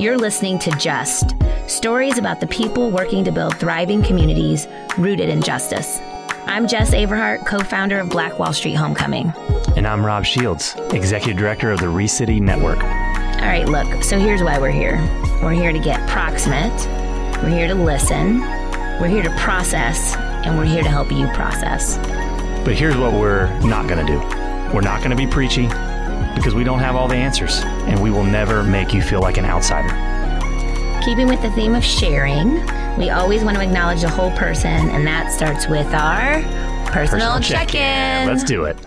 You're listening to Just, stories about the people working to build thriving communities rooted in justice. I'm Jess Averhart, co-founder of Black Wall Street Homecoming. And I'm Rob Shields, executive director of the ReCity Network. All right, look, so here's why we're here. We're here to get proximate. We're here to listen. We're here to process. And we're here to help you process. But here's what we're not going to do. We're not going to be preachy because we don't have all the answers, and we will never make you feel like an outsider. Keeping with the theme of sharing, we always want to acknowledge the whole person, and that starts with our personal check-in. Let's do it.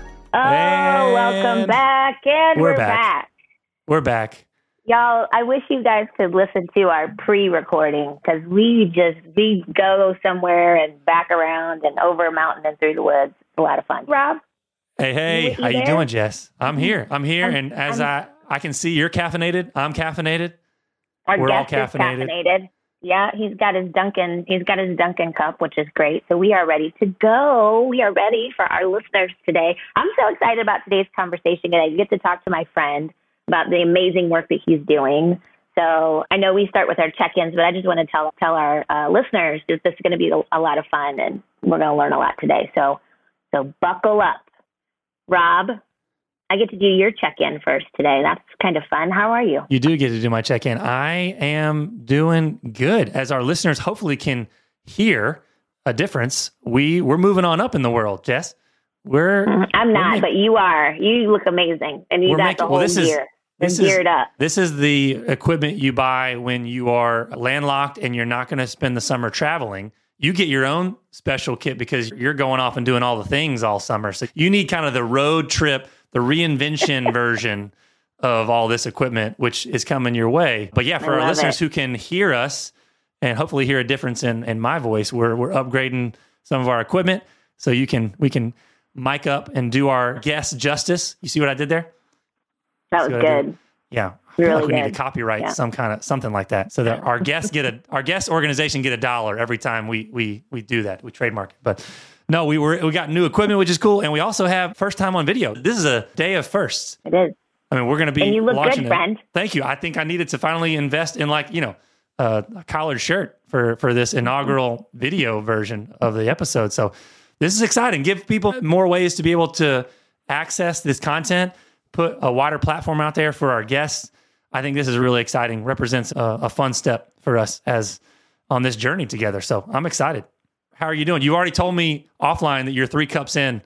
Welcome back, and we're back. We're back. Y'all, I wish you guys could listen to our pre-recording, because we go somewhere and back around and over a mountain and through the woods. It's a lot of fun. Rob? Hey, how you doing, Jess? I'm here, and as I can see, you're caffeinated. I'm caffeinated. We're all caffeinated. Yeah, he's got his Dunkin' cup, which is great. So we are ready to go. We are ready for our listeners today. I'm so excited about today's conversation, and I get to talk to my friend about the amazing work that he's doing. So I know we start with our check-ins, but I just want to tell our listeners that this is going to be a lot of fun, and we're going to learn a lot today. So buckle up. Rob, I get to do your check-in first today. That's kind of fun. How are you? You do get to do my check-in. I am doing good. As our listeners hopefully can hear a difference, we're moving on up in the world, Jess. I'm not, but you are. You look amazing, and you got the whole gear. Geared up. This is the equipment you buy when you are landlocked and you're not going to spend the summer traveling. You get your own special kit because you're going off and doing all the things all summer. So you need kind of the road trip, the reinvention version of all this equipment, which is coming your way. But yeah, for our listeners who can hear us and hopefully hear a difference in my voice, we're upgrading some of our equipment so we can mic up and do our guest justice. You see what I did there? That was good. Yeah. I feel like we need to copyright something like that, so that our guest organization get $1 every time we do that. We trademark it. But no, we got new equipment, which is cool, and we also have first time on video. This is a day of firsts. It is. I mean, we're going to be. And you look good, friend. Thank you. I think I needed to finally invest in a collared shirt for this inaugural video version of the episode. So this is exciting. Give people more ways to be able to access this content. Put a wider platform out there for our guests. I think this is really exciting. Represents a fun step for us as on this journey together. So I'm excited. How are you doing? You already told me offline that you're 3 cups in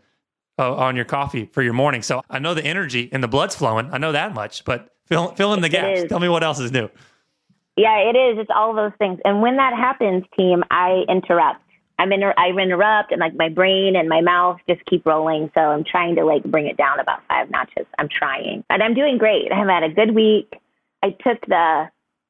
on your coffee for your morning. So I know the energy and the blood's flowing. I know that much, but fill in the gaps. Tell me what else is new. Yeah, it is. It's all of those things. And when that happens, team, I interrupt. I interrupt, and my brain and my mouth just keep rolling. So I'm trying to bring it down about 5 notches. I'm trying, and I'm doing great. I have had a good week. I took the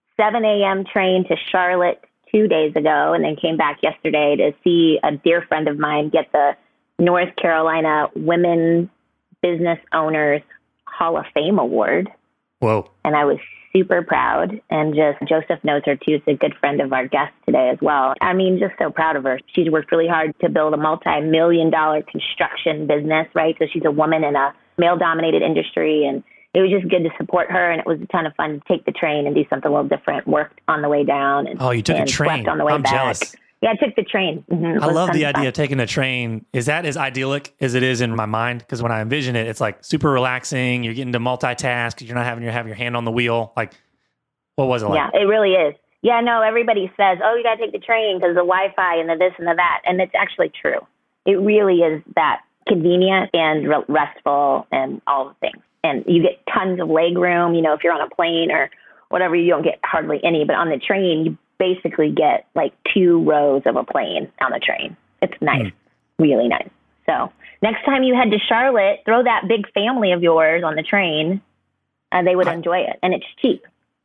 7 a.m. train to Charlotte 2 days ago, and then came back yesterday to see a dear friend of mine get the North Carolina Women Business Owners Hall of Fame Award. Whoa! And I was super proud. And Joseph knows her too. She's a good friend of our guest today as well. I mean, just so proud of her. She's worked really hard to build a multi-million-dollar construction business, right? So she's a woman in a male-dominated industry, and it was just good to support her. And it was a ton of fun to take the train and do something a little different. Worked on the way down. And, you took a train. Slept on the way I'm back. Jealous. Yeah, I took the train. Mm-hmm. I love the idea of taking a train. Is that as idyllic as it is in my mind? Because when I envision it, it's super relaxing. You're getting to multitask. You're not having to have your hand on the wheel. What was it like? Yeah, it really is. Yeah, no, everybody says, you got to take the train because the Wi-Fi and the this and the that. And it's actually true. It really is that convenient and restful and all the things. And you get tons of leg room. If you're on a plane or whatever, you don't get hardly any. But on the train, you basically get 2 rows of a plane on the train. It's nice, really nice. So next time you head to Charlotte, throw that big family of yours on the train. They would enjoy it, and it's cheap.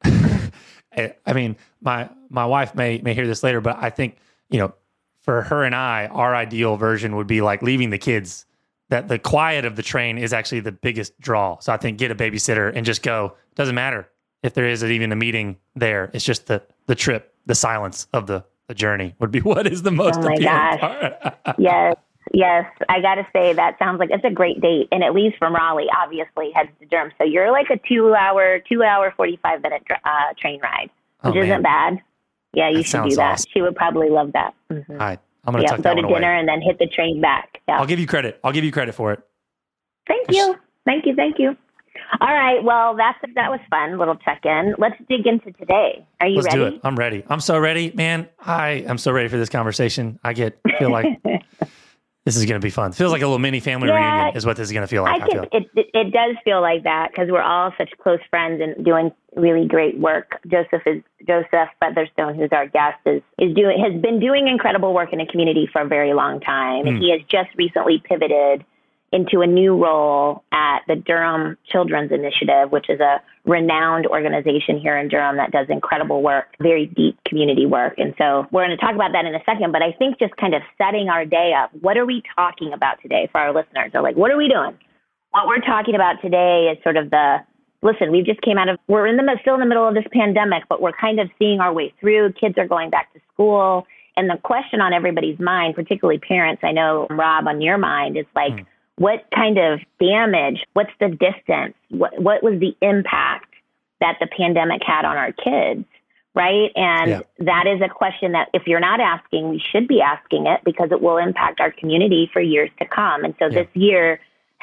I mean, my wife may hear this later, but I think for her and I, our ideal version would be leaving the kids. That the quiet of the train is actually the biggest draw. So I think get a babysitter and just go. Doesn't matter if there is even a meeting there. It's just the trip. The silence of the journey would be what is the most appealing part. Yes. I got to say that sounds like it's a great date. And at least from Raleigh, obviously, heads to Durham. So you're a 2 hour, 45-minute train ride. which isn't bad. Yeah, you should do that. Awesome. She would probably love that. Mm-hmm. All right. I'm going to tuck that one away. Go to dinner and then hit the train back. Yeah. I'll give you credit. for it. Thank you. All right. Well, that was fun. Little check-in. Let's dig into today. Are you ready? Let's do it. I'm ready. I'm so ready, man. I am so ready for this conversation. Feel like this is going to be fun. Feels like a little mini family reunion is what this is going to feel like. It does feel like that because we're all such close friends and doing really great work. Joseph Featherstone, who's our guest, has been doing incredible work in the community for a very long time. And he has just recently pivoted into a new role at the Durham Children's Initiative, which is a renowned organization here in Durham that does incredible work, very deep community work. And so we're going to talk about that in a second, but I think just kind of setting our day up, what are we talking about today for our listeners? They're like, what are we doing? What we're talking about today is sort of we just came out of, we're still in the middle of this pandemic, but we're kind of seeing our way through. Kids are going back to school. And the question on everybody's mind, particularly parents, I know, Rob, on your mind, is like, what kind of damage, what's the distance, what was the impact that the pandemic had on our kids, right? And that is a question that if you're not asking, we should be asking it because it will impact our community for years to come. And so this year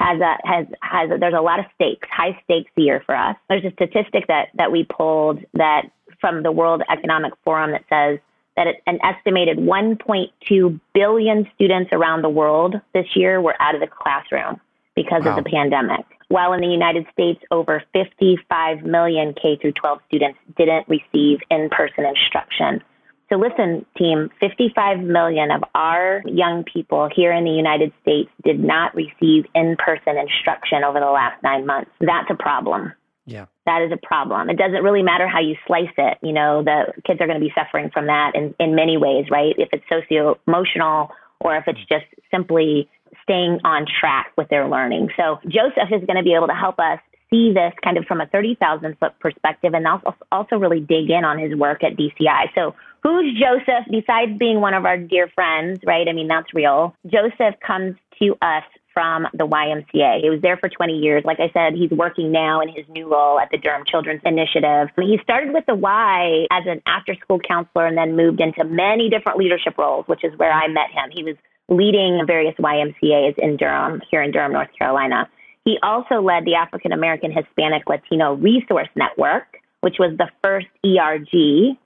there's a lot of stakes, high stakes year for us. There's a statistic that we pulled that from the World Economic Forum that says that an estimated 1.2 billion students around the world this year were out of the classroom because of the pandemic. While in the United States, over 55 million K through 12 students didn't receive in-person instruction. So listen, team, 55 million of our young people here in the United States did not receive in-person instruction over the last 9 months. That's a problem. Yeah. That is a problem. It doesn't really matter how you slice it. You know, the kids are going to be suffering from that in many ways, right? If it's socio-emotional or if it's just simply staying on track with their learning. So Joseph is going to be able to help us see this kind of from a 30,000 foot perspective and also really dig in on his work at DCI. So who's Joseph besides being one of our dear friends, right? I mean, that's real. Joseph comes to us from the YMCA. He was there for 20 years. Like I said, he's working now in his new role at the Durham Children's Initiative. He started with the Y as an after-school counselor and then moved into many different leadership roles, which is where I met him. He was leading various YMCAs in Durham, here in Durham, North Carolina. He also led the African American Hispanic Latino Resource Network, which was the first ERG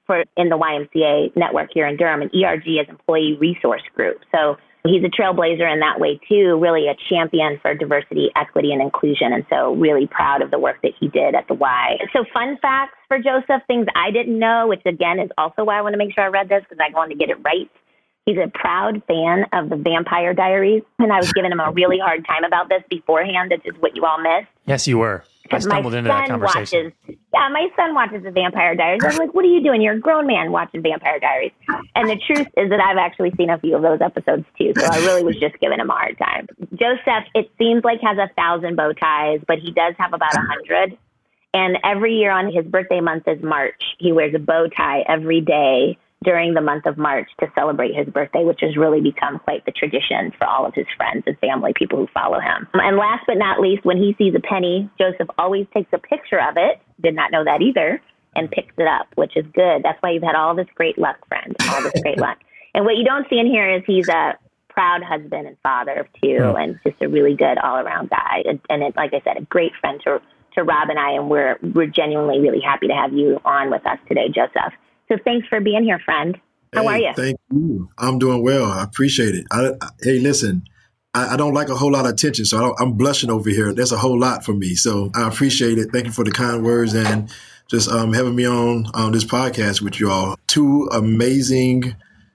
in the YMCA network here in Durham. And ERG is Employee Resource Group. So he's a trailblazer in that way, too, really a champion for diversity, equity, and inclusion. And so really proud of the work that he did at the Y. So fun facts for Joseph, things I didn't know, which, again, is also why I want to make sure I read this because I wanted to get it right. He's a proud fan of the Vampire Diaries. And I was giving him a really hard time about this beforehand, which is what you all missed. Yes, you were. I stumbled into that conversation. My son watches the Vampire Diaries. I was like, what are you doing? You're a grown man watching Vampire Diaries. And the truth is that I've actually seen a few of those episodes too. So I really was just giving him a hard time. Joseph, it seems like, has 1,000 bow ties, but he does have about 100. And every year on his birthday month is March. He wears a bow tie every day during the month of March to celebrate his birthday, which has really become quite the tradition for all of his friends and family, people who follow him. And last but not least, when he sees a penny, Joseph always takes a picture of it, did not know that either, and picks it up, which is good. That's why you've had all this great luck, friend, all this great luck. And what you don't see in here is he's a proud husband and father of two and just a really good all-around guy. And it, like I said, a great friend to Rob and I, and we're genuinely really happy to have you on with us today, Joseph. So thanks for being here, friend. How are you? Thank you. I'm doing well. I appreciate it. Hey, listen, I don't like a whole lot of attention, so I'm blushing over here. There's a whole lot for me. So I appreciate it. Thank you for the kind words and just having me on this podcast with you all. Two amazing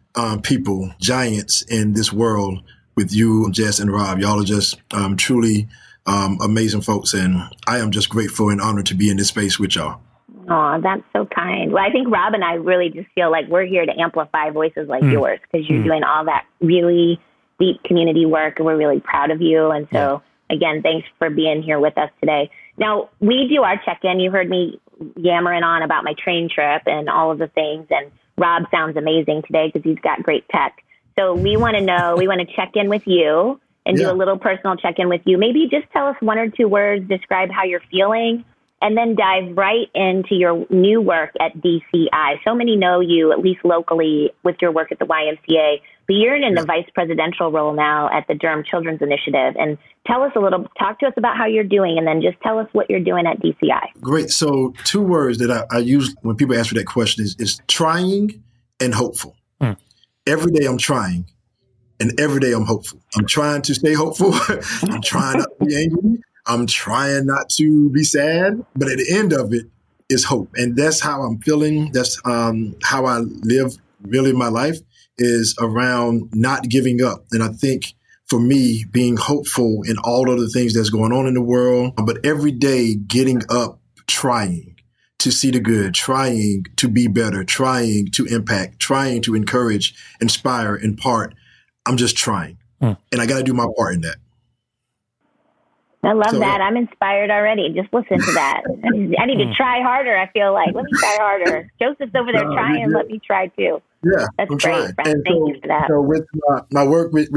people, giants in this world with you, Jess and Rob. Y'all are just truly amazing folks. And I am just grateful and honored to be in this space with y'all. Oh, that's so kind. Well, I think Rob and I really just feel like we're here to amplify voices like yours because you're doing all that really deep community work, and we're really proud of you. And so, again, thanks for being here with us today. Now, we do our check-in. You heard me yammering on about my train trip and all of the things, and Rob sounds amazing today because he's got great tech. So we want to check in with you and do a little personal check-in with you. Maybe just tell us one or two words, describe how you're feeling, and then dive right into your new work at DCI. So many know you, at least locally, with your work at the YMCA, but you're in the vice presidential role now at the Durham Children's Initiative. And talk to us about how you're doing, and then just tell us what you're doing at DCI. Great. So 2 words that I use when people ask me that question is trying and hopeful. Every day I'm trying, and every day I'm hopeful. I'm trying to stay hopeful. I'm trying not to be angry. I'm trying not to be sad, but at the end of it is hope. And that's how I'm feeling. That's how I live really my life, is around not giving up. And I think for me, being hopeful in all of the things that's going on in the world, but every day getting up, trying to see the good, trying to be better, trying to impact, trying to encourage, inspire, impart. I'm just trying. And I got to do my part in that. I love that. I'm inspired already. Just listen to that. I need to try harder. I feel like, let me try harder. Joseph's over there trying. Let me try too. Yeah, that's I'm great. Trying. Thank you for that. So with my work with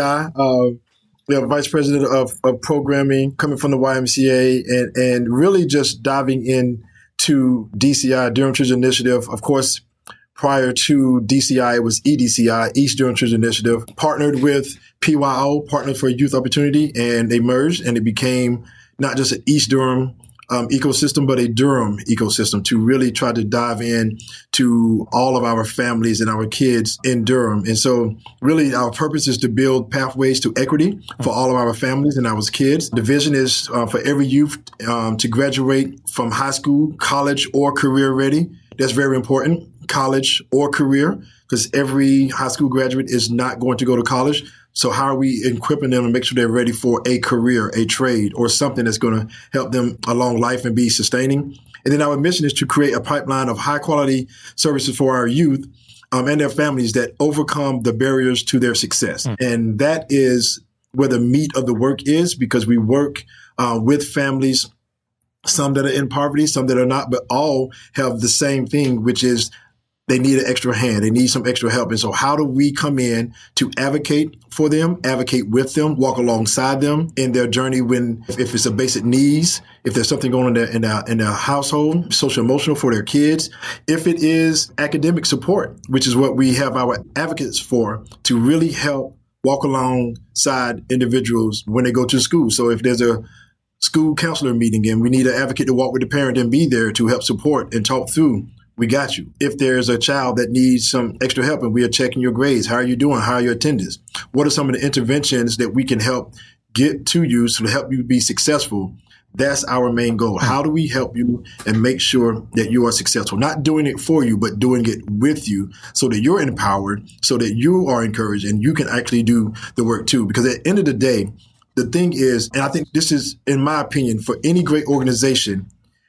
DCI, vice president of programming, coming from the YMCA, and really just diving in to DCI, Durham Children's Initiative. Of course, prior to DCI, it was EDCI, East Durham Children's Initiative, partnered with PYO, Partners for Youth Opportunity, and they merged, and it became not just an East Durham ecosystem, but a Durham ecosystem to really try to dive in to all of our families and our kids in Durham. And so really our purpose is to build pathways to equity for all of our families and our kids. The vision is for every youth to graduate from high school, college, or career ready. That's very important, college or career, because every high school graduate is not going to go to college. So how are we equipping them to make sure they're ready for a career, a trade, or something that's going to help them along life and be sustaining? And then our mission is to create a pipeline of high quality services for our youth and their families that overcome the barriers to their success. And that is where the meat of the work is, because we work with families, some that are in poverty, some that are not, but all have the same thing, which is they need an extra hand. They need some extra help. And so how do we come in to advocate for them, advocate with them, walk alongside them in their journey if it's a basic needs, if there's something going on in their household, social emotional for their kids, if it is academic support, which is what we have our advocates for, to really help walk alongside individuals when they go to school. So if there's a school counselor meeting and we need an advocate to walk with the parent and be there to help support and talk through, we got you. If there's a child that needs some extra help and we are checking your grades, how are you doing? How are your attendance? What are some of the interventions that we can help get to you to help you be successful? That's our main goal. How do we help you and make sure that you are successful? Not doing it for you, but doing it with you so that you're empowered, so that you are encouraged and you can actually do the work too. Because at the end of the day, the thing is, and I think this is, in my opinion, for any great organization,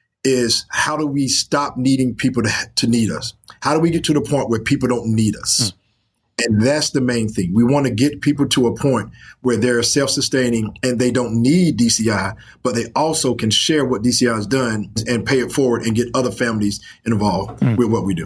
is how do we stop needing people to need us? How do we get to the point where people don't need us? And that's the main thing. We want to get people to a point where they're self-sustaining and they don't need DCI, but they also can share what DCI has done and pay it forward and get other families involved with what we do.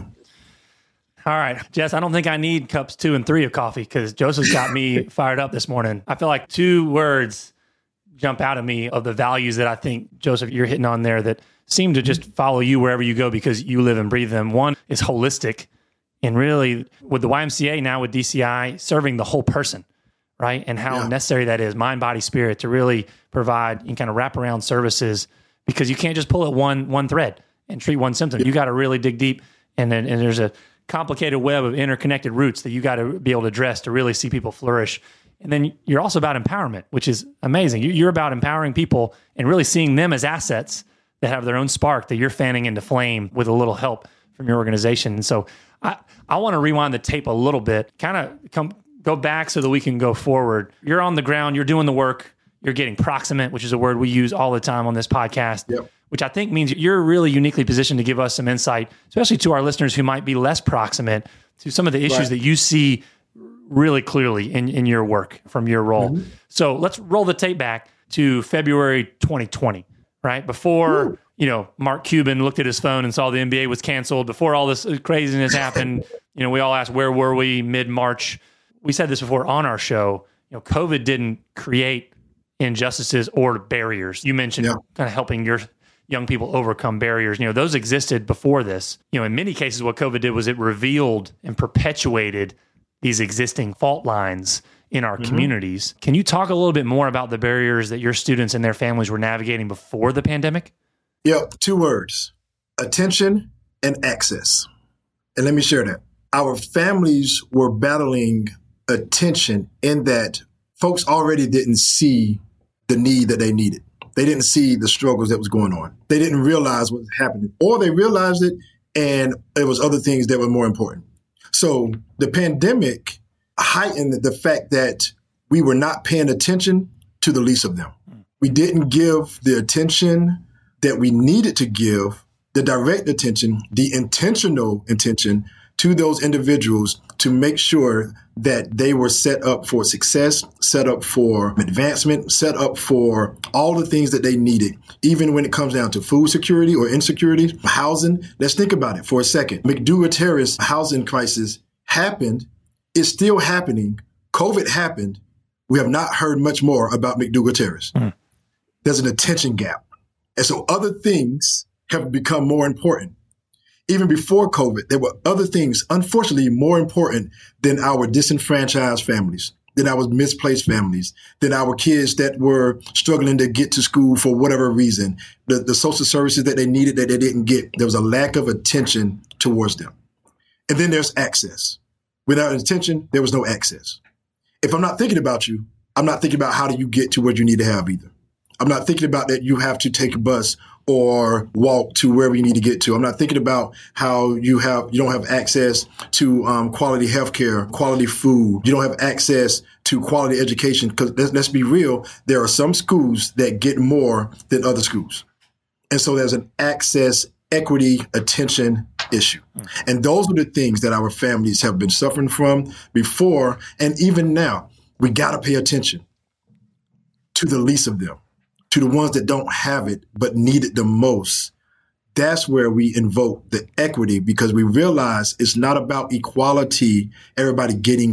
All right, Jess, I don't think I need cups 2 and 3 of coffee because Joseph's got me fired up this morning. I feel like 2 words jump out at me of the values that I think, Joseph, you're hitting on there that seem to just follow you wherever you go because you live and breathe them. One is holistic. And really, with the YMCA now, with DCI, serving the whole person, right? And how necessary that is, mind, body, spirit, to really provide and kind of wraparound services, because you can't just pull at one thread and treat one symptom. You got to really dig deep. And there's a complicated web of interconnected roots that you got to be able to address to really see people flourish. And then you're also about empowerment, which is amazing. You're about empowering people and really seeing them as assets that have their own spark that you're fanning into flame with a little help from your organization. And so I want to rewind the tape a little bit, kind of go back so that we can go forward. You're on the ground, you're doing the work, you're getting proximate, which is a word we use all the time on this podcast, which I think means you're really uniquely positioned to give us some insight, especially to our listeners who might be less proximate to some of the issues that you see really clearly in your work from your role. So let's roll the tape back to February 2020, right? Before, Mark Cuban looked at his phone and saw the NBA was canceled, before all this craziness happened, we all asked, where were we mid-March? We said this before on our show, COVID didn't create injustices or barriers. You mentioned kind of helping young people overcome barriers. Those existed before this. In many cases, what COVID did was it revealed and perpetuated these existing fault lines in our communities. Can you talk a little bit more about the barriers that your students and their families were navigating before the pandemic? Yeah, 2 words: attention and access. And let me share that. Our families were battling attention in that folks already didn't see the need that they needed. They didn't see the struggles that was going on. They didn't realize what was happening, or they realized it and there was other things that were more important. So the pandemic heightened the fact that we were not paying attention to the least of them. We didn't give the attention that we needed to give, the direct attention, the intentional attention to those individuals to make sure that they were set up for success, set up for advancement, set up for all the things that they needed, even when it comes down to food security or insecurity, housing. Let's think about it for a second. McDougal Terrace housing crisis happened, is still happening. COVID happened. We have not heard much more about McDougal Terrace. There's an attention gap. And so other things have become more important. Even before COVID, there were other things, unfortunately, more important than our disenfranchised families, than our misplaced families, than our kids that were struggling to get to school for whatever reason, the social services that they needed that they didn't get. There was a lack of attention towards them. And then there's access. Without attention, there was no access. If I'm not thinking about you, I'm not thinking about how do you get to where you need to have either. I'm not thinking about that you have to take a bus or walk to wherever you need to get to. I'm not thinking about how you don't have access to quality healthcare, quality food. You don't have access to quality education. Because let's be real, there are some schools that get more than other schools. And so there's an access, equity, attention issue. And those are the things that our families have been suffering from before. And even now, we got to pay attention to the least of them, to the ones that don't have it but need it the most. That's where we invoke the equity, because we realize it's not about equality, everybody getting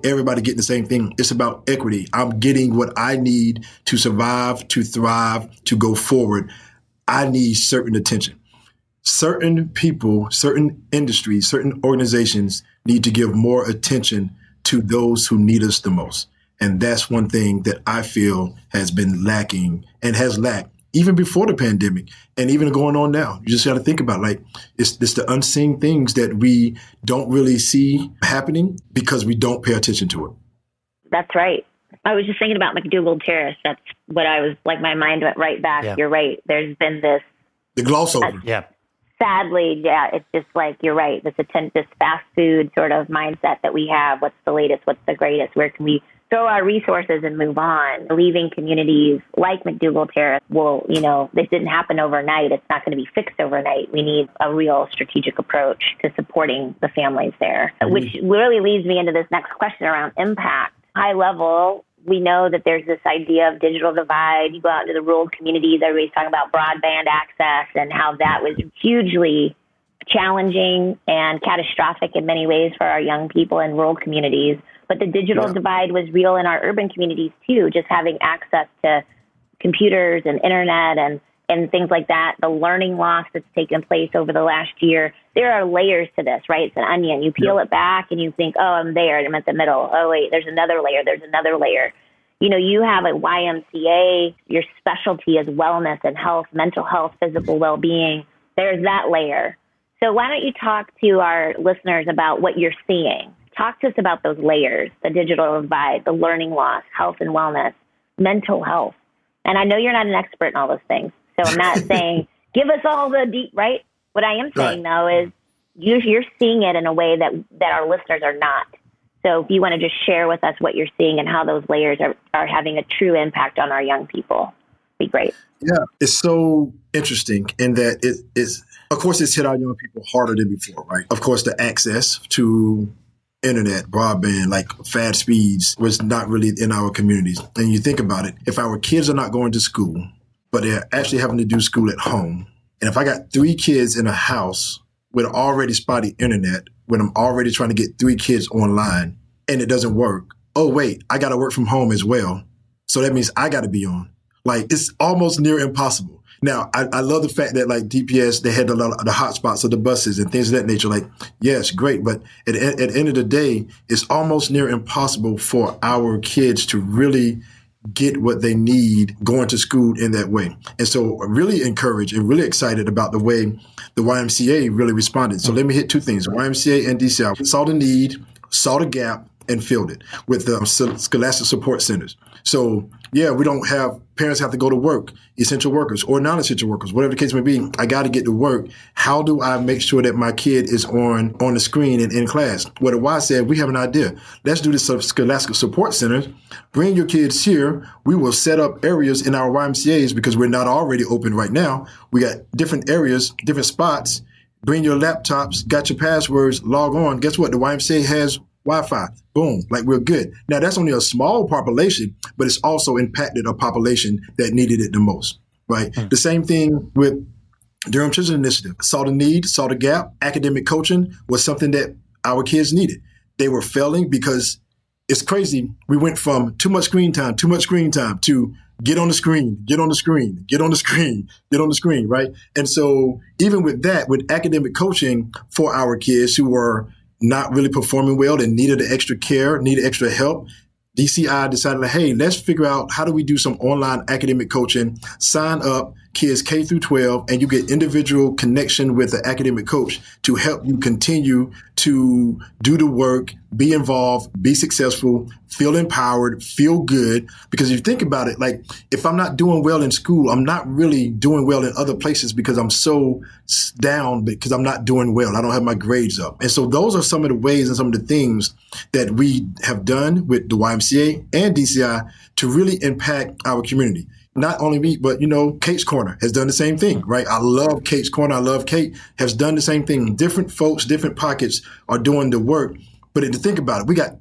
the same thing. It's about equity. I'm getting what I need to survive, to thrive, to go forward. I need certain attention. Certain people, certain industries, certain organizations need to give more attention to those who need us the most. And that's one thing that I feel has been lacking and has lacked even before the pandemic and even going on now. You just got to think about it's the unseen things that we don't really see happening because we don't pay attention to it. That's right. I was just thinking about McDougal Terrace. That's what I was my mind went right back. Yeah. You're right. There's been the gloss over. Yeah. Sadly, yeah, it's just you're right. This fast food sort of mindset that we have. What's the latest? What's the greatest? Where can we throw our resources and move on? Leaving communities like McDougal Terrace this didn't happen overnight. It's not going to be fixed overnight. We need a real strategic approach to supporting the families there, which really leads me into this next question around impact. High level, we know that there's this idea of digital divide. You go out into the rural communities, everybody's talking about broadband access and how that was hugely challenging and catastrophic in many ways for our young people in rural communities. But the digital divide was real in our urban communities too, just having access to computers and internet and things like that. The learning loss that's taken place over the last year. There are layers to this, right? It's an onion. You peel it back and you think, oh, I'm there. I'm at the middle. Oh, wait, there's another layer. There's another layer. You have a YMCA, your specialty is wellness and health, mental health, physical well-being. There's that layer. So why don't you talk to our listeners about what you're seeing? Talk to us about those layers, the digital divide, the learning loss, health and wellness, mental health. And I know you're not an expert in all those things, so I'm not saying give us all the deep, right? What I am saying, though, is you're seeing it in a way that our listeners are not. So if you want to just share with us what you're seeing and how those layers are having a true impact on our young people, be great. Yeah, it's so interesting in that it is, of course, it's hit our young people harder than before, right? Of course, the access to internet, broadband, fast speeds was not really in our communities. And you think about it, if our kids are not going to school, but they're actually having to do school at home, and if I got 3 kids in a house with already spotty internet, when I'm already trying to get 3 kids online and it doesn't work, oh, wait, I got to work from home as well. So that means I got to be on. It's almost near impossible. Now, I love the fact that like DPS, they had a lot of the hot spots of the buses and things of that nature. Like, yes, great. But at the end of the day, it's almost near impossible for our kids to really get what they need going to school in that way. And so really encouraged and really excited about the way the YMCA really responded. So let me hit two things. YMCA and DCI saw the need, saw the gap, and filled it with the Scholastic Support Centers. So, yeah, we don't have parents have to go to work, essential workers or non-essential workers, whatever the case may be. I got to get to work. How do I make sure that my kid is on the screen and in class? Well, the Y said, we have an idea. Let's do this Scholastic Support Centers. Bring your kids here. We will set up areas in our YMCAs because we're not already open right now. We got different areas, different spots. Bring your laptops, got your passwords, log on. Guess what? The YMCA has Wi-Fi. Boom. Like, we're good. Now, that's only a small population, but it's also impacted a population that needed it the most, right? The same thing with Durham Children's Initiative. Saw the need, saw the gap. Academic coaching was something that our kids needed. They were failing because it's crazy. We went from too much screen time to get on the screen, get on the screen, get on the screen, get on the screen, right? And so even with that, with academic coaching for our kids who were not really performing well and needed the extra care, needed extra help, DCI decided, like, hey, let's figure out how do we do some online academic coaching, sign up kids K through 12, and you get individual connection with the academic coach to help you continue to do the work, be involved, be successful, feel empowered, feel good. Because if you think about it, like, if I'm not doing well in school, I'm not really doing well in other places because I'm so down because I'm not doing well. I don't have my grades up. And so those are some of the ways and some of the things that we have done with the YMCA and DCI to really impact our community. Not only me, but, Kate's Corner has done the same thing, right? I love Kate's Corner. I love Kate has done the same thing. Different folks, different pockets are doing the work. But to think about it, we got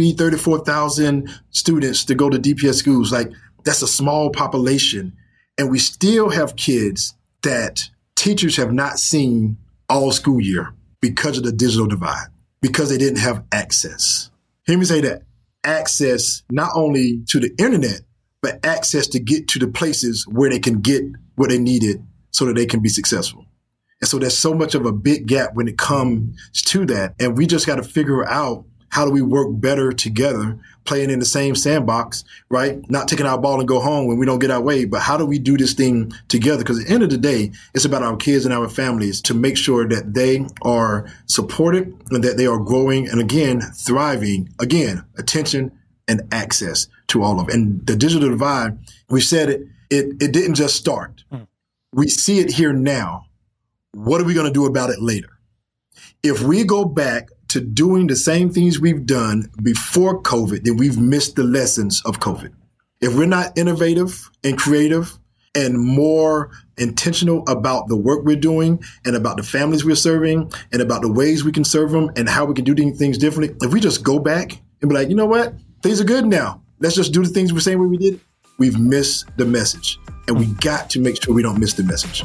34,000 students to go to DPS schools. Like, that's a small population. And we still have kids that teachers have not seen all school year because of the digital divide, because they didn't have access. Hear me say that. Access not only to the internet, but access to get to the places where they can get what they needed so that they can be successful. And so there's so much of a big gap when it comes to that. And we just got to figure out how do we work better together, playing in the same sandbox, right? Not taking our ball and go home when we don't get our way, but how do we do this thing together? Because at the end of the day, it's about our kids and our families to make sure that they are supported and that they are growing and, again, thriving. Again, attention and access to all of it. And the digital divide, we said it didn't just start. We see it here now. What are we going to do about it later? If we go back to doing the same things we've done before COVID, then we've missed the lessons of COVID. If we're not innovative and creative and more intentional about the work we're doing and about the families we're serving and about the ways we can serve them and how we can do things differently, if we just go back and be like, you know what? Things are good now. Let's just do the things we're saying when we did it. We've missed the message. And we got to make sure we don't miss the message.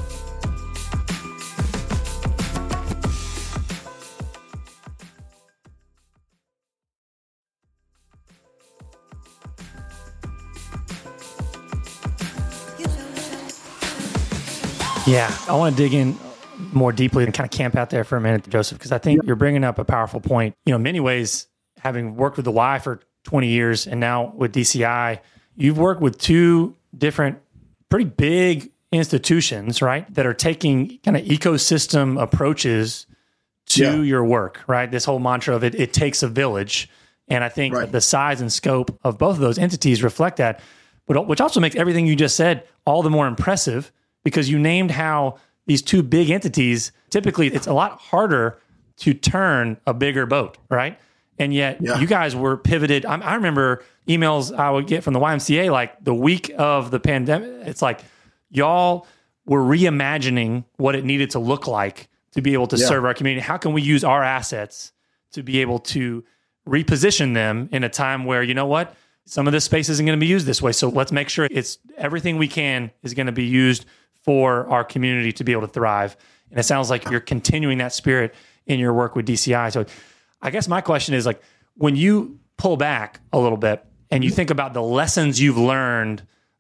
Yeah, I want to dig in more deeply and kind of camp out there for a minute, Joseph, because I think you're bringing up a powerful point. In many ways, having worked with the Y for 20 years and now with DCI, you've worked with two different pretty big institutions, right, that are taking kind of ecosystem approaches to your work, right? This whole mantra of it takes a village. And I think the size and scope of both of those entities reflect that, but which also makes everything you just said all the more impressive, because you named how these two big entities, typically it's a lot harder to turn a bigger boat, right? And yet you guys were pivoted. I remember emails I would get from the YMCA like the week of the pandemic. It's like y'all were reimagining what it needed to look like to be able to serve our community. How can we use our assets to be able to reposition them in a time where, you know what, some of this space isn't going to be used this way. So let's make sure it's everything we can is going to be used for our community to be able to thrive. And it sounds like you're continuing that spirit in your work with DCI. So I guess my question is, like, when you pull back a little bit and you think about the lessons you've learned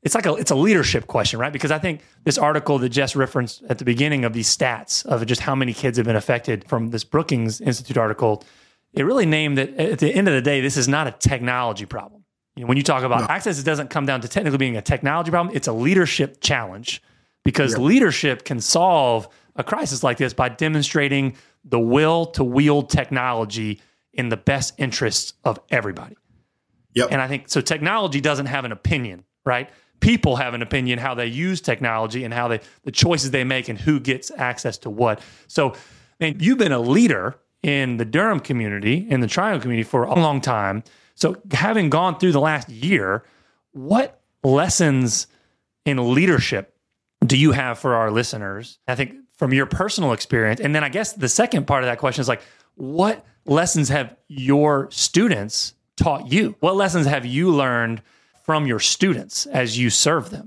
it's a leadership question, right? Because I think this article that Jess referenced at the beginning of these stats of just how many kids have been affected from this Brookings Institute article, it really named that at the end of the day, this is not a technology problem. When you talk about access, it doesn't come down to technically being a technology problem. It's a leadership challenge because leadership can solve a crisis like this by demonstrating the will to wield technology in the best interests of everybody. Yep. And I think so technology doesn't have an opinion, right? People have an opinion how they use technology and how the choices they make and who gets access to what. So, man, you've been a leader in the Durham community, in the Triangle community for a long time. So having gone through the last year, what lessons in leadership do you have for our listeners? I think from your personal experience. And then I guess the second part of that question is like, what lessons have your students taught you? What lessons have you learned from your students as you serve them?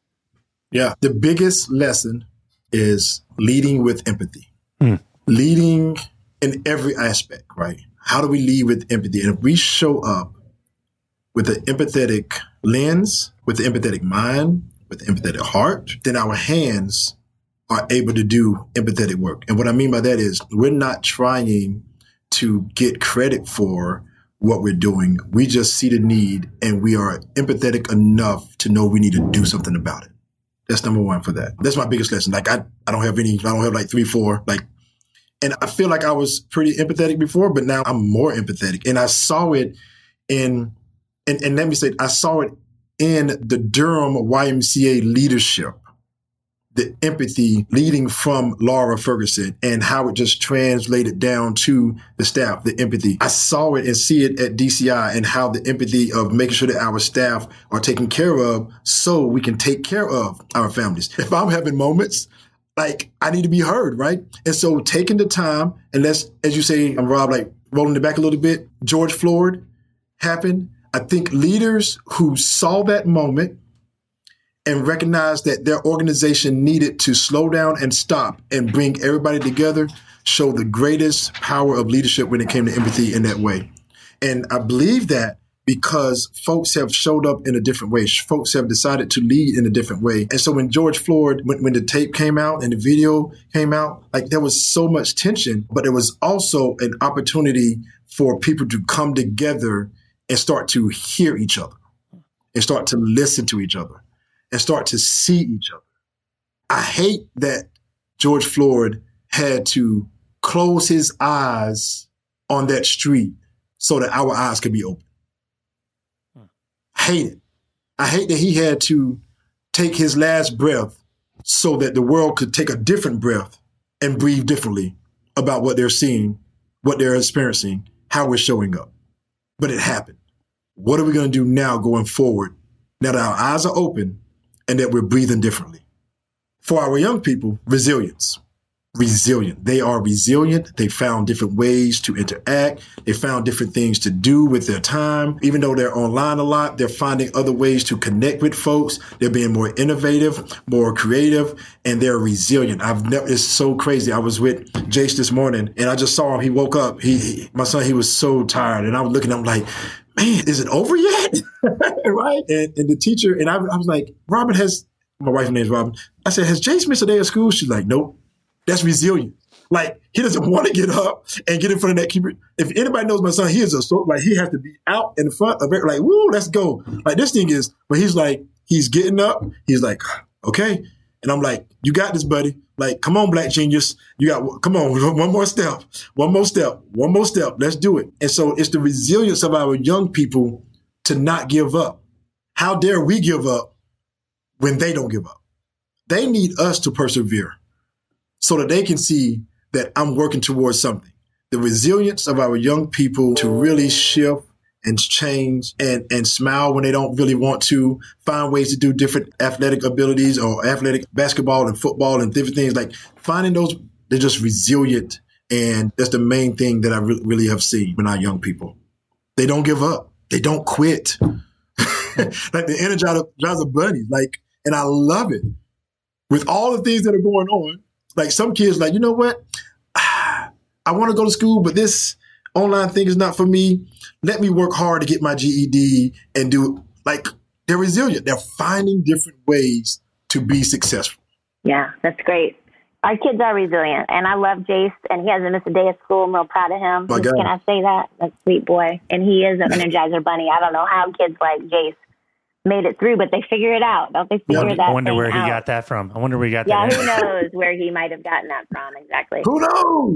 Yeah, the biggest lesson is leading with empathy. Leading in every aspect, right? How do we lead with empathy? And if we show up with an empathetic lens, with an empathetic mind, with an empathetic heart, then our hands are able to do empathetic work. And what I mean by that is we're not trying to get credit for what we're doing. We just see the need and we are empathetic enough to know we need to do something about it. That's number one for that. That's my biggest lesson. Like I don't have like 3, 4, and I feel like I was pretty empathetic before, but now I'm more empathetic. And I saw it and let me say, I saw it in the Durham YMCA leadership, the empathy leading from Laura Ferguson and how it just translated down to the staff, the empathy. I saw it and see it at DCI and how the empathy of making sure that our staff are taken care of so we can take care of our families. If I'm having moments, like I need to be heard, right? And so taking the time and let's, as you say, I'm Rob, like rolling it back a little bit, George Floyd happened. I think leaders who saw that moment and recognized that their organization needed to slow down and stop and bring everybody together show the greatest power of leadership when it came to empathy in that way. And I believe that because folks have showed up in a different way. Folks have decided to lead in a different way. And so when George Floyd, when the tape came out and the video came out, like there was so much tension, but there was also an opportunity for people to come together and start to hear each other and start to listen to each other and start to see each other. I hate that George Floyd had to close his eyes on that street so that our eyes could be open. Hate it. I hate that he had to take his last breath so that the world could take a different breath and breathe differently about what they're seeing, what they're experiencing, how we're showing up. But it happened. What are we going to do now going forward, now that our eyes are open and that we're breathing differently? For our young people, resilience. Resilient. They are resilient. They found different ways to interact. They found different things to do with their time. Even though they're online a lot, they're finding other ways to connect with folks. They're being more innovative, more creative, and they're resilient. It's so crazy. I was with Jace this morning and I just saw him. He woke up. My son, he was so tired. And I was looking at him like, man, is it over yet? Right? And the teacher, and I was like, my wife's name is Robin. I said, has Jace missed a day of school? She's like, nope. That's resilient. Like, he doesn't want to get up and get in front of that keeper. If anybody knows my son, he has to be out in front of it, like, woo, let's go. Like, this thing is, but he's getting up. He's like, okay. And I'm like, you got this, buddy. Like, come on, Black genius. Come on, one more step. Let's do it. And so it's the resilience of our young people to not give up. How dare we give up when they don't give up? They need us to persevere, so that they can see that I'm working towards something. The resilience of our young people to really shift and change and smile when they don't really want to, find ways to do different athletic abilities or athletic basketball and football and different things. Like finding those, they're just resilient. And that's the main thing that I really have seen in our young people. They don't give up. They don't quit. Like the Energizer Bunnies. Like, and I love it. With all the things that are going on, like some kids, like, you know what? I want to go to school, but this online thing is not for me. Let me work hard to get my GED and do, like, They're resilient. They're finding different ways to be successful. Yeah, that's great. Our kids are resilient, and I love Jace, and he hasn't missed a day of school. I'm real proud of him. Can I say that? That's a sweet boy. And he is an Energizer bunny. I don't know how kids like Jace made it through, but they figure it out. Don't they figure that out? I wonder where he got that from. I wonder where he got that. Yeah, who knows where he might have gotten that from exactly. Who knows?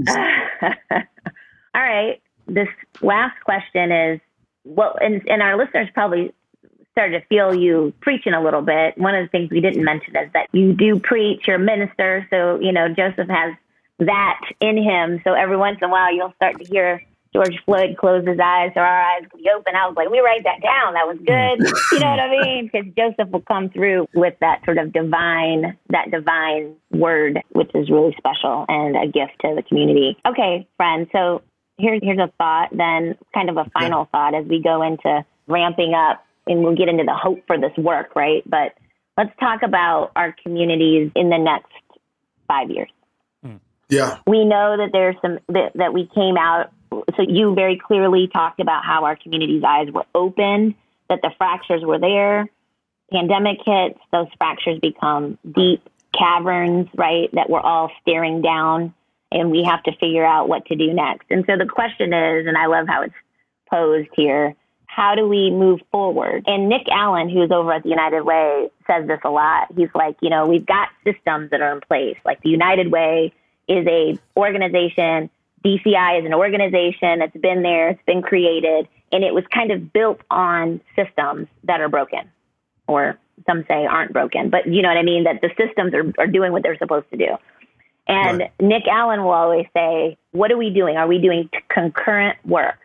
All right. This last question is, and our listeners probably started to feel you preaching a little bit. One of the things we didn't mention is that you do preach, you're a minister. So, Joseph has that in him. So every once in a while, you'll start to hear George Floyd close his eyes or our eyes could be open. I was like, let me write that down. That was good. You know what I mean? Because Joseph will come through with that sort of divine word, which is really special and a gift to the community. Okay, friends. So here's a thought, then kind of a final thought as we go into ramping up. And we'll get into the hope for this work, right? But let's talk about our communities in the next 5 years. Yeah. We know that there's that we came out. So you very clearly talked about how our community's eyes were opened, that the fractures were there. Pandemic hits, those fractures become deep caverns, right? That we're all staring down, and we have to figure out what to do next. And so the question is, and I love how it's posed here, how do we move forward? And Nick Allen, who's over at the United Way, says this a lot. He's like, we've got systems that are in place. Like the United Way is a organization. DCI is an organization that's been there. It's been created. And it was kind of built on systems that are broken, or some say aren't broken. But you know what I mean? That the systems are doing what they're supposed to do. And right. Nick Allen will always say, what are we doing? Are we doing concurrent work?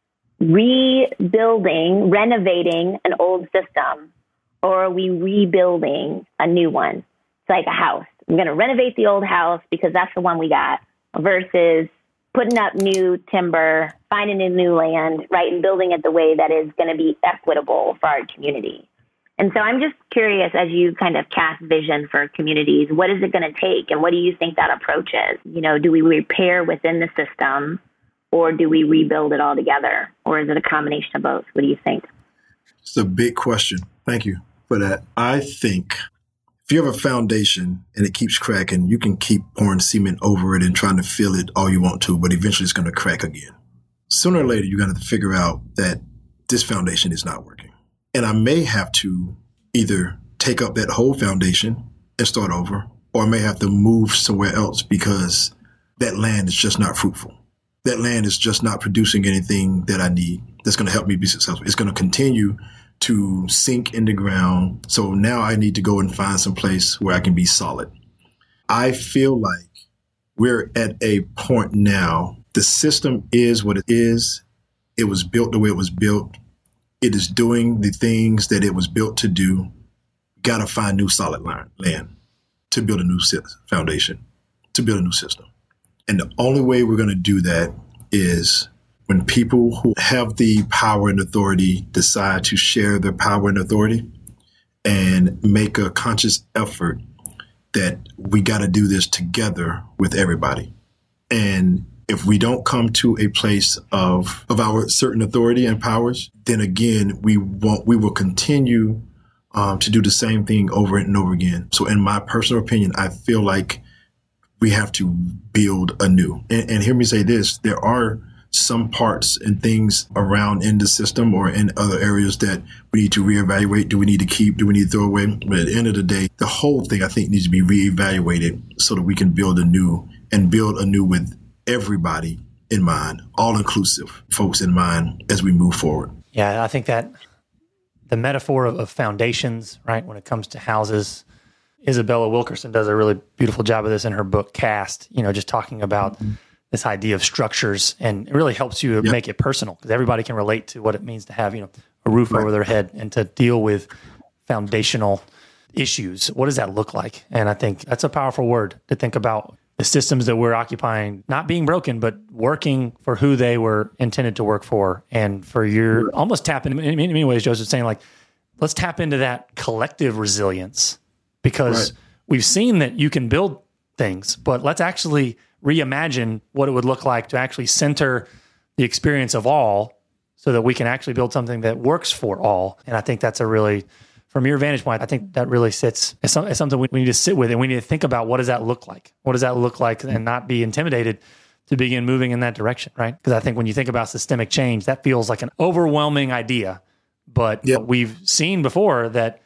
Rebuilding, renovating an old system, or are we rebuilding a new one? It's like a house. We're going to renovate the old house because that's the one we got, versus putting up new timber, finding a new land, right, and building it the way that is going to be equitable for our community. And so I'm just curious, as you kind of cast vision for communities, what is it going to take, and what do you think that approach is? Do we repair within the system, or do we rebuild it all together? Or is it a combination of both? What do you think? It's a big question. Thank you for that. I think if you have a foundation and it keeps cracking, you can keep pouring cement over it and trying to fill it all you want to, but eventually it's going to crack again. Sooner or later, you're going to figure out that this foundation is not working. And I may have to either take up that whole foundation and start over, or I may have to move somewhere else because that land is just not fruitful. That land is just not producing anything that I need that's going to help me be successful. It's going to continue to sink in the ground. So now I need to go and find some place where I can be solid. I feel like we're at a point now. The system is what it is. It was built the way it was built. It is doing the things that it was built to do. Got to find new solid land to build a new foundation, to build a new system. And the only way we're going to do that is when people who have the power and authority decide to share their power and authority and make a conscious effort that we got to do this together with everybody. And if we don't come to a place of our certain authority and powers, then again, we will continue to do the same thing over and over again. So in my personal opinion, I feel like we have to build anew. And hear me say this, there are some parts and things around in the system or in other areas that we need to reevaluate. Do we need to keep? Do we need to throw away? But at the end of the day, the whole thing, I think, needs to be reevaluated so that we can build anew with everybody in mind, all-inclusive folks in mind as we move forward. Yeah, I think that the metaphor of foundations, right, when it comes to houses, Isabella Wilkerson does a really beautiful job of this in her book, Cast, just talking about this idea of structures, and it really helps you make it personal because everybody can relate to what it means to have, a roof over their head and to deal with foundational issues. What does that look like? And I think that's a powerful word to think about the systems that we're occupying, not being broken, but working for who they were intended to work for. And for your almost tap into, in many ways, Joseph, saying like, let's tap into that collective resilience. Because we've seen that you can build things, but let's actually reimagine what it would look like to actually center the experience of all so that we can actually build something that works for all. And I think that's a really, from your vantage point, I think that really sits as something we need to sit with, and we need to think about what does that look like? What does that look like, and not be intimidated to begin moving in that direction, right? Because I think when you think about systemic change, that feels like an overwhelming idea. But we've seen before that,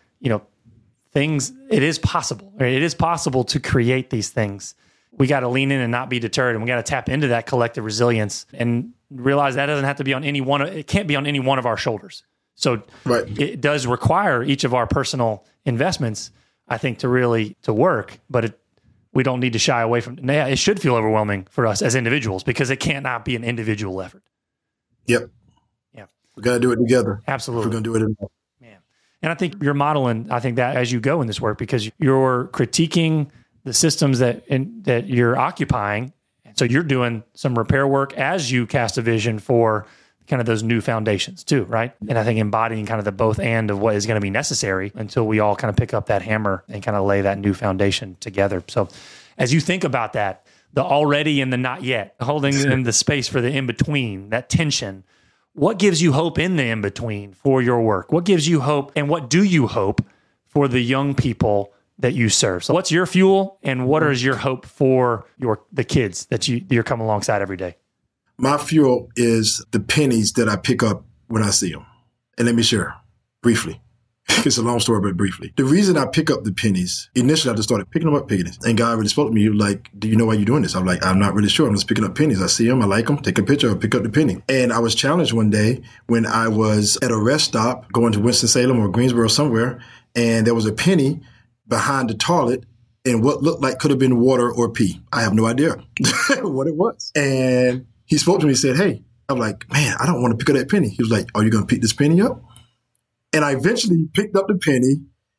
it is possible. Right? It is possible to create these things. We got to lean in and not be deterred, and we got to tap into that collective resilience and realize that doesn't have to be on it can't be on any one of our shoulders. So It does require each of our personal investments, I think, to work, but we don't need to shy away from it. Yeah, it should feel overwhelming for us as individuals because it cannot be an individual effort. Yep. Yeah. We got to do it together. Absolutely. We're going to do it together. Man. And I think you're modeling, I think, that as you go in this work, because you're critiquing the systems that you're occupying. So you're doing some repair work as you cast a vision for kind of those new foundations too, right? And I think embodying kind of the both and of what is going to be necessary until we all kind of pick up that hammer and kind of lay that new foundation together. So as you think about that, the already and the not yet, holding in the space for the in-between, that tension, what gives you hope in the in-between for your work? What gives you hope, and what do you hope for the young people that you serve? So what's your fuel, and what is your hope for the kids that you're coming alongside every day? My fuel is the pennies that I pick up when I see them. And let me share briefly. It's a long story, but briefly. The reason I pick up the pennies, initially I just started picking them up, and God really spoke to me. He was like, do you know why you're doing this? I'm like, I'm not really sure. I'm just picking up pennies. I see them, I like them, take a picture, I pick up the penny. And I was challenged one day when I was at a rest stop going to Winston-Salem or Greensboro somewhere, and there was a penny behind the toilet in what looked like could have been water or pee. I have no idea what it was. And he spoke to me and said, hey, I'm like, man, I don't want to pick up that penny. He was like, are you going to pick this penny up? And I eventually picked up the penny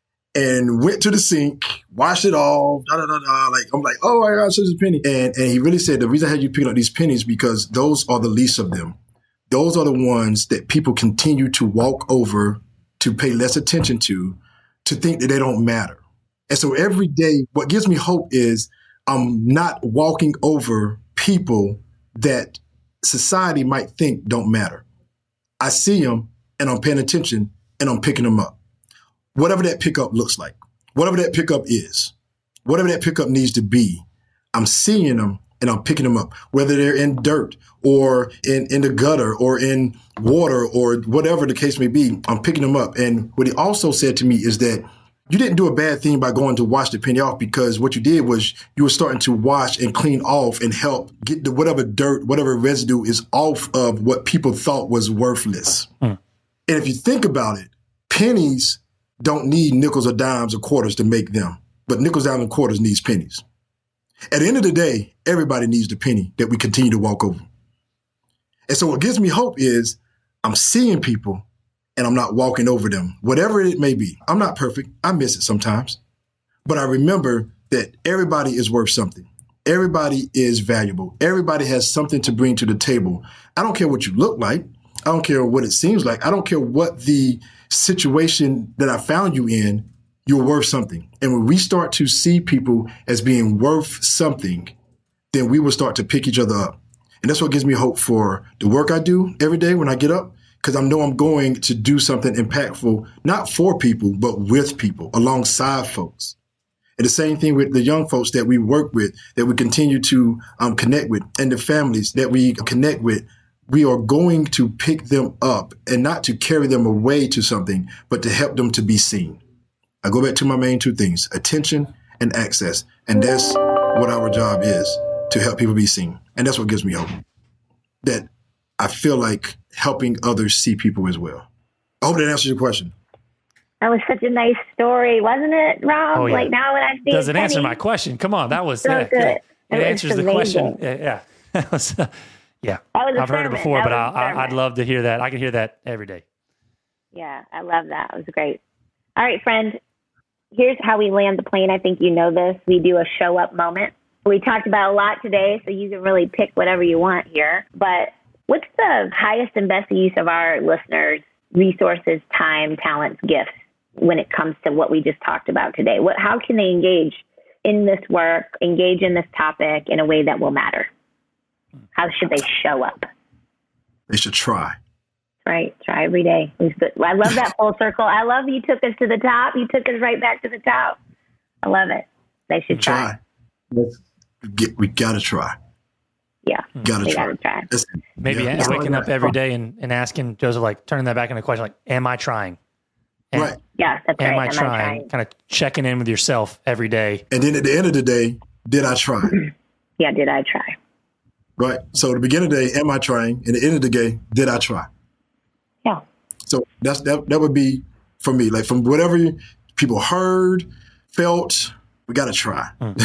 and went to the sink, washed it off, I'm like, oh my gosh, there's a penny. And he really said, the reason I had you picking up these pennies because those are the least of them. Those are the ones that people continue to walk over, to pay less attention to think that they don't matter. And so every day, what gives me hope is I'm not walking over people that society might think don't matter. I see them and I'm paying attention and I'm picking them up. Whatever that pickup looks like, whatever that pickup is, whatever that pickup needs to be, I'm seeing them and I'm picking them up, whether they're in dirt or in the gutter or in water or whatever the case may be, I'm picking them up. And what he also said to me is that you didn't do a bad thing by going to wash the penny off, because what you did was you were starting to wash and clean off and help get whatever dirt, whatever residue is off of what people thought was worthless. And if you think about it, pennies don't need nickels or dimes or quarters to make them, but nickels, dimes, and quarters needs pennies. At the end of the day, everybody needs the penny that we continue to walk over. And so what gives me hope is I'm seeing people and I'm not walking over them, whatever it may be. I'm not perfect. I miss it sometimes. But I remember that everybody is worth something. Everybody is valuable. Everybody has something to bring to the table. I don't care what you look like. I don't care what it seems like. I don't care what the situation that I found you in. You're worth something. And when we start to see people as being worth something, then we will start to pick each other up. And that's what gives me hope for the work I do every day when I get up. Because I know I'm going to do something impactful, not for people, but with people, alongside folks. And the same thing with the young folks that we work with, that we continue to connect with, and the families that we connect with. We are going to pick them up and not to carry them away to something, but to help them to be seen. I go back to my main two things, attention and access. And that's what our job is, to help people be seen. And that's what gives me hope. That I feel like helping others see people as well. I hope that answers your question. That was such a nice story, wasn't it, Rob? Oh, yeah. Like now when I see doesn't answer my question. Come on, that was so good. It answers the question. Yeah. That was, yeah. I've heard it before, but I'd love to hear that. I can hear that every day. Yeah, I love that. It was great. All right, friend. Here's how we land the plane. I think you know this. We do a show up moment. We talked about a lot today, so you can really pick whatever you want here. But what's the highest and best use of our listeners' resources, time, talents, gifts when it comes to what we just talked about today? How can they engage in this work, engage in this topic in a way that will matter? How should they show up? They should try. Right. Try every day. I love that full circle. I love you took us to the top. You took us right back to the top. I love it. They should try. We got to try. Yeah. Got to try. Maybe waking up every day and asking Joseph, like turning that back into a question, like, am I trying? Right. Yeah, that's right. Am I trying? Kind of checking in with yourself every day. And then at the end of the day, did I try? Yeah, did I try? Right. So at the beginning of the day, am I trying? And at the end of the day, did I try? Yeah. So that would be for me, like from whatever people heard, felt, we got to try.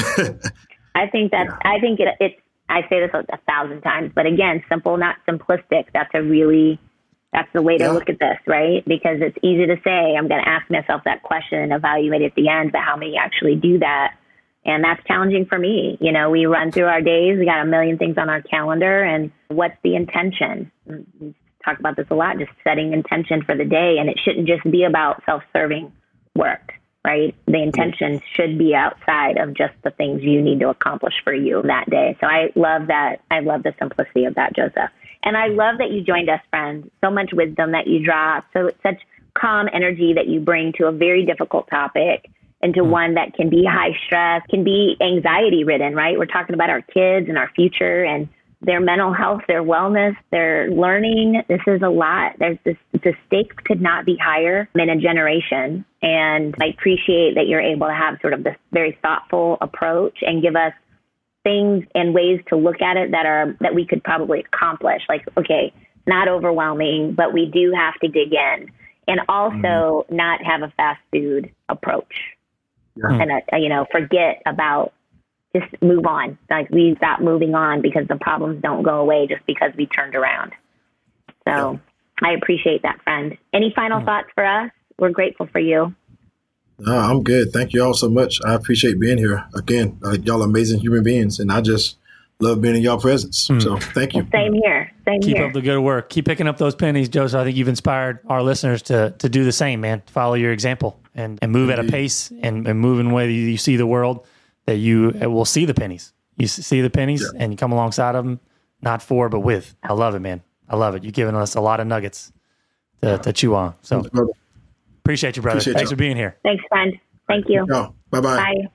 I think it's, I say this 1,000 times, but again, simple, not simplistic. That's the way to look at this, right? Because it's easy to say, I'm going to ask myself that question and evaluate at the end, but how many actually do that? And that's challenging for me. You know, we run through our days. We got a million things on our calendar. And what's the intention? We talk about this a lot, just setting intention for the day. And it shouldn't just be about self-serving work, right? The intention should be outside of just the things you need to accomplish for you that day. So I love that. I love the simplicity of that, Joseph. And I love that you joined us, friend. So much wisdom that you drop. So it's such calm energy that you bring to a very difficult topic, into one that can be high stress, can be anxiety ridden, right? We're talking about our kids and our future and their mental health, their wellness, their learning. This is a lot. The stakes could not be higher in a generation. And I appreciate that you're able to have sort of this very thoughtful approach and give us things and ways to look at it that we could probably accomplish. Like, okay, not overwhelming, but we do have to dig in, and also not have a fast food approach. And forget about, just move on. Like, we stop moving on because the problems don't go away just because we turned around. So I appreciate that, friend. Any final thoughts for us? We're grateful for you. No, I'm good. Thank you all so much. I appreciate being here. Again, y'all are amazing human beings, and I just love being in y'all presence. So thank you. Same here. Keep up the good work. Keep picking up those pennies, Joseph. I think you've inspired our listeners to do the same, man. Follow your example and move at a pace and move in a way that you see the world, that you will see the pennies. You see the pennies and you come alongside of them, not for, but with. I love it, man. I love it. You've given us a lot of nuggets to chew on. So appreciate you, brother. Thanks for being here. Thanks, friend. Thank you. Bye-bye. Bye.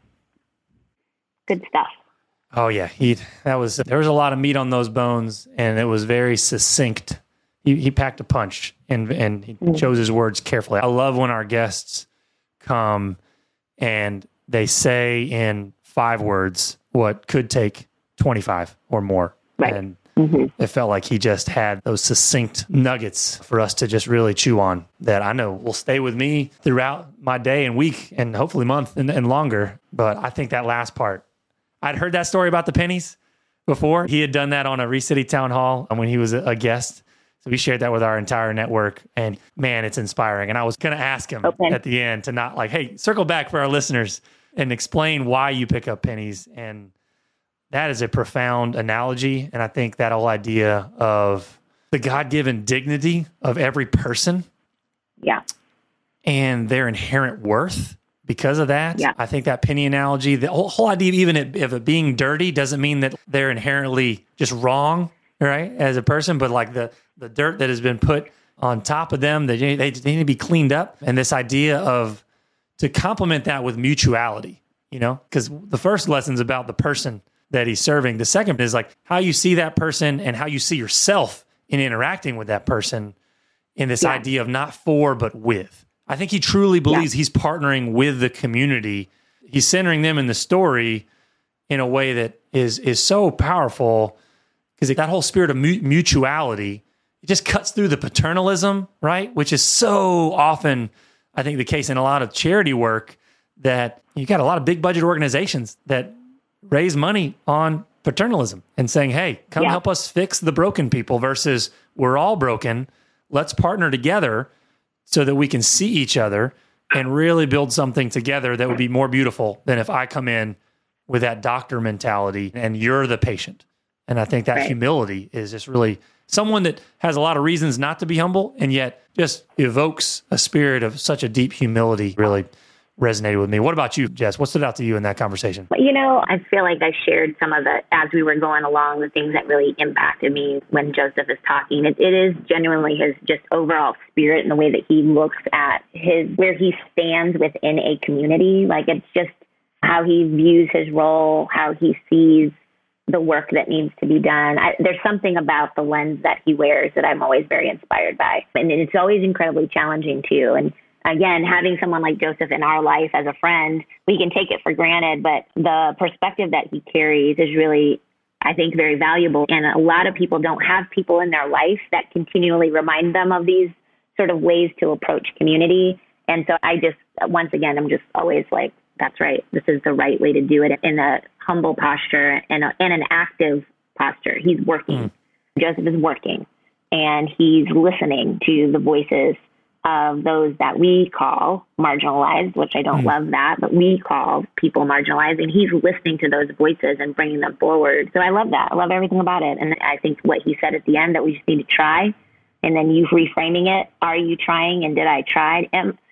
Good stuff. Oh yeah, there was a lot of meat on those bones, and it was very succinct. He packed a punch, and he chose his words carefully. I love when our guests come and they say in 5 words what could take 25 or more. Right. And it felt like he just had those succinct nuggets for us to just really chew on that I know will stay with me throughout my day and week and hopefully month and longer. But I think that last part, I'd heard that story about the pennies before. He had done that on a Reese City Town Hall when he was a guest. So we shared that with our entire network, and man, it's inspiring. And I was going to ask him at the end to not like, hey, circle back for our listeners and explain why you pick up pennies. And that is a profound analogy. And I think that whole idea of the God-given dignity of every person and their inherent worth because of that. I think that penny analogy, the whole idea even of it being dirty doesn't mean that they're inherently just wrong, right, as a person, but like the dirt that has been put on top of them, they need to be cleaned up. And this idea of to complement that with mutuality, because the first lesson's about the person that he's serving. The second is like how you see that person and how you see yourself in interacting with that person in this idea of not for, but with. I think he truly believes he's partnering with the community. He's centering them in the story in a way that is so powerful because that whole spirit of mutuality, it just cuts through the paternalism, right? Which is so often, I think, the case in a lot of charity work, that you got a lot of big budget organizations that raise money on paternalism and saying, hey, come help us fix the broken people versus we're all broken. Let's partner together so that we can see each other and really build something together that would be more beautiful than if I come in with that doctor mentality and you're the patient. And I think that humility is just really someone that has a lot of reasons not to be humble and yet just evokes a spirit of such a deep humility. Really, resonated with me. What about you, Jess? What stood out to you in that conversation? I feel like I shared some of it as we were going along, the things that really impacted me when Joseph is talking. It is genuinely his just overall spirit and the way that he looks at where he stands within a community. Like, it's just how he views his role, how he sees the work that needs to be done. There's something about the lens that he wears that I'm always very inspired by. And it's always incredibly challenging too. And again, having someone like Joseph in our life as a friend, we can take it for granted, but the perspective that he carries is really, I think, very valuable. And a lot of people don't have people in their life that continually remind them of these sort of ways to approach community. And so I'm just always like, that's right. This is the right way to do it in a humble posture and an active posture. He's working. Joseph is working, and he's listening to the voices of those that we call marginalized, which I don't love that, but we call people marginalized, and he's listening to those voices and bringing them forward. So I love that. I love everything about it. And I think what he said at the end, that we just need to try, and then you reframing it. Are you trying, and did I try?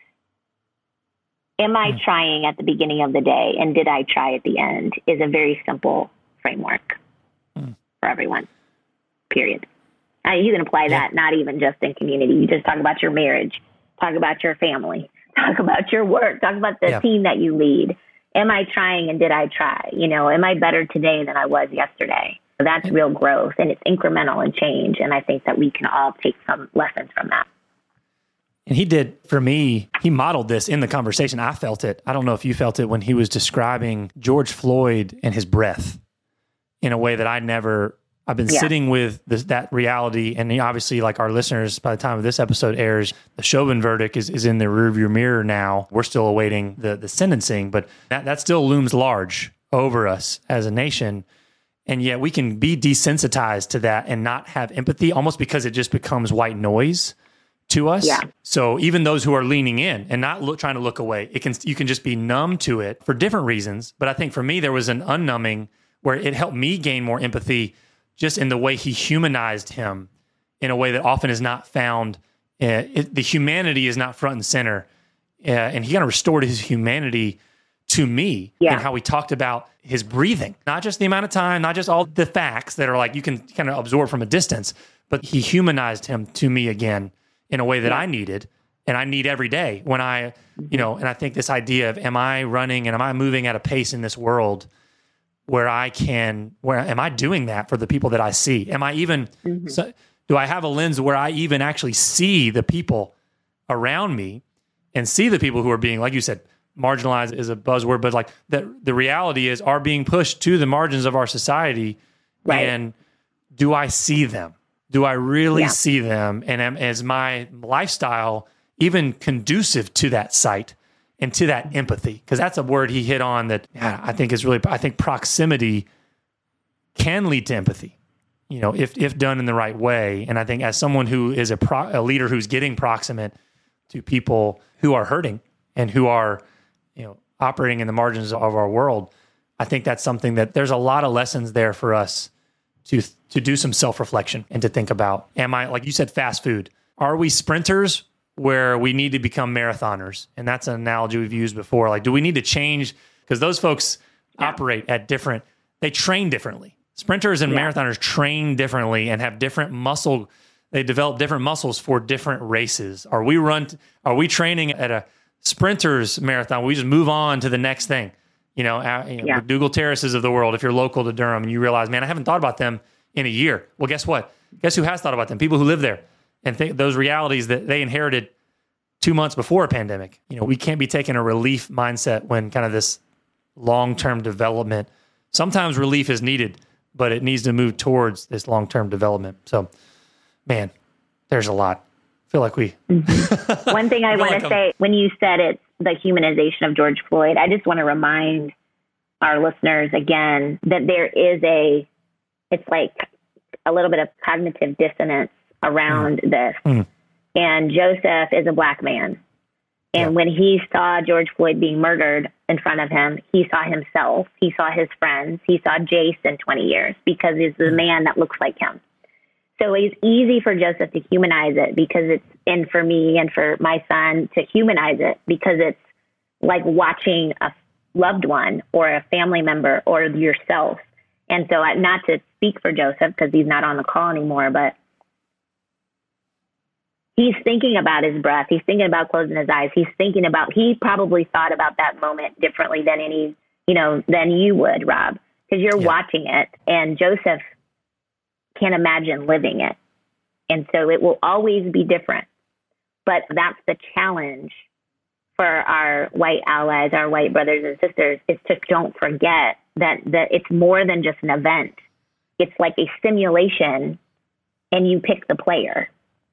Am I trying at the beginning of the day, and did I try at the end, is a very simple framework for everyone, period. You can apply that not even just in community. You just talk about your marriage, talk about your family, talk about your work, talk about the team that you lead. Am I trying, and did I try? Am I better today than I was yesterday? That's real growth, and it's incremental and change. And I think that we can all take some lessons from that. And he did, for me, he modeled this in the conversation. I felt it. I don't know if you felt it when he was describing George Floyd and his breath in a way that I've been sitting with that reality. And obviously, like our listeners, by the time this episode airs, the Chauvin verdict is in the rearview mirror now. We're still awaiting the sentencing, but that still looms large over us as a nation. And yet we can be desensitized to that and not have empathy, almost because it just becomes white noise to us. Yeah. So even those who are leaning in and not trying to look away, you can just be numb to it for different reasons. But I think for me, there was an unnumbing where it helped me gain more empathy just in the way he humanized him in a way that often is not found. The humanity is not front and center. And he kind of restored his humanity to me and how we talked about his breathing, not just the amount of time, not just all the facts that are like you can kind of absorb from a distance, but he humanized him to me again in a way that I needed and I need every day when and I think this idea of am I running and am I moving at a pace in this world where am I doing that for the people that I see? Am I even, do I have a lens where I even actually see the people around me and see the people who are being, like you said, marginalized is a buzzword, but like the reality is are being pushed to the margins of our society. Right. And do I see them? Do I really see them? And is my lifestyle even conducive to that sight and to that empathy? Because that's a word he hit on that I think is really, I think proximity can lead to empathy, if done in the right way. And I think as someone who is a leader who's getting proximate to people who are hurting and who are, operating in the margins of our world, I think that's something that there's a lot of lessons there for us to do some self-reflection and to think about, am I, like you said, fast food? Are we sprinters where we need to become marathoners? And that's an analogy we've used before. Like, do we need to change? Because those folks operate at they train differently. Sprinters and marathoners train differently and have different they develop different muscles for different races. Are we training at a sprinter's marathon? We just move on to the next thing. The McDougall Terraces of the world, if you're local to Durham and you realize, man, I haven't thought about them in a year. Well, guess what? Guess who has thought about them? People who live there and think those realities that they inherited 2 months before a pandemic. We can't be taking a relief mindset when kind of this long-term development. Sometimes relief is needed, but it needs to move towards this long-term development. So, man, there's a lot. I feel like we... One thing I want to say, when you said it's the humanization of George Floyd, I just want to remind our listeners again that there is it's like a little bit of cognitive dissonance around this. And Joseph is a Black man. And when he saw George Floyd being murdered in front of him, he saw himself, he saw his friends, he saw Jace in 20 years because he's the man that looks like him. So it's easy for Joseph to humanize it and for me and for my son to humanize it because it's like watching a loved one or a family member or yourself. And so not to speak for Joseph because he's not on the call anymore, but he's thinking about his breath. He's thinking about closing his eyes. He probably thought about that moment differently than than you would, Rob, because you're watching it, and Joseph can't imagine living it. And so it will always be different. But that's the challenge for our white allies, our white brothers and sisters, is to don't forget that it's more than just an event. It's like a simulation, and you pick the player.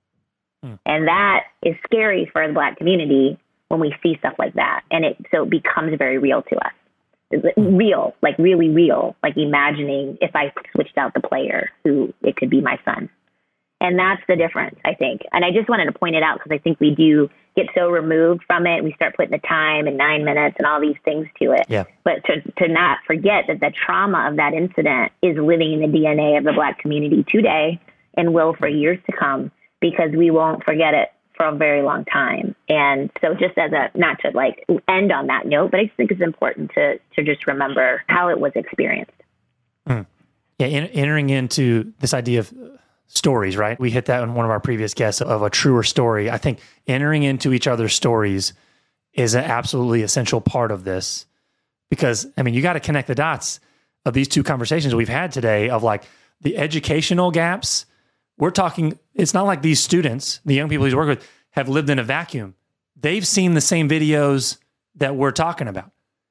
And that is scary for the Black community when we see stuff like that. And it becomes very real to us. It's real, like really real, like imagining if I switched out the player who it could be my son. And that's the difference, I think. And I just wanted to point it out because I think we do get so removed from it. We start putting the time and 9 minutes and all these things to it. Yeah. But to not forget that the trauma of that incident is living in the DNA of the Black community today and will for years to come, because we won't forget it for a very long time. And so just as not to like end on that note, but I just think it's important to just remember how it was experienced. Yeah, entering into this idea of stories, right? We hit that in one of our previous guests of a truer story. I think entering into each other's stories is an absolutely essential part of this, because, I mean, you got to connect the dots of these two conversations we've had today of like the educational gaps. We're talking, it's not like these students, the young people he's working with, have lived in a vacuum. They've seen the same videos that we're talking about.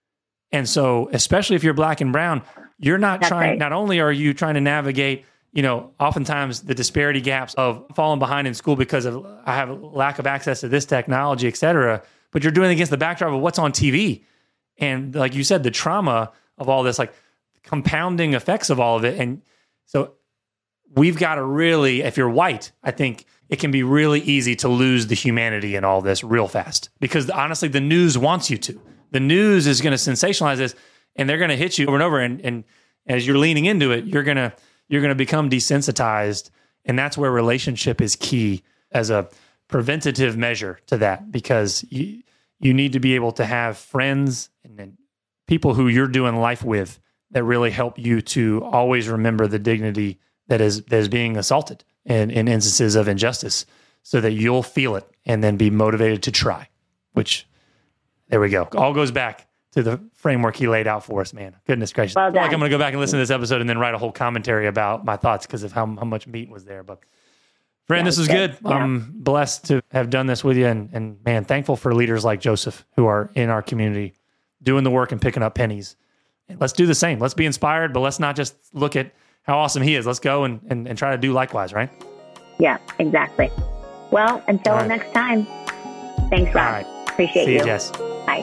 And so, especially if you're Black and brown, you're not not only are you trying to navigate, oftentimes the disparity gaps of falling behind in school because of I have a lack of access to this technology, et cetera, but you're doing it against the backdrop of what's on TV. And like you said, the trauma of all this, like compounding effects of all of it. And so we've got to really, if you're white, I think it can be really easy to lose the humanity in all this real fast, because honestly, the news wants you to. The news is going to sensationalize this, and they're going to hit you over and over. And as you're leaning into it, you're going to become desensitized. And that's where relationship is key as a preventative measure to that, because you need to be able to have friends and people who you're doing life with that really help you to always remember the dignity that is being assaulted in instances of injustice, so that you'll feel it and then be motivated to try, which, there we go. All goes back to the framework he laid out for us, man. Goodness gracious. Well, I feel like I'm going to go back and listen to this episode and then write a whole commentary about my thoughts because of how much meat was there. But friend, this was good. Yeah. I'm blessed to have done this with you. And man, thankful for leaders like Joseph who are in our community doing the work and picking up pennies. And let's do the same. Let's be inspired, but let's not just look at how awesome he is. Let's go and try to do likewise, right? Yeah, exactly. Well, until next time. Thanks, Rob. All right. Appreciate you. See you, Jess. Bye.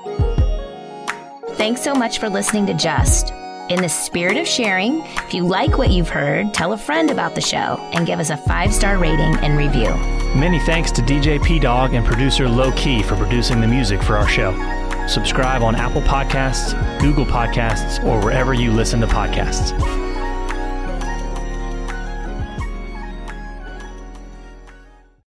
Thanks so much for listening to Just. In the spirit of sharing, if you like what you've heard, tell a friend about the show and give us a 5-star rating and review. Many thanks to DJ P-Dog and producer Low Key for producing the music for our show. Subscribe on Apple Podcasts, Google Podcasts, or wherever you listen to podcasts.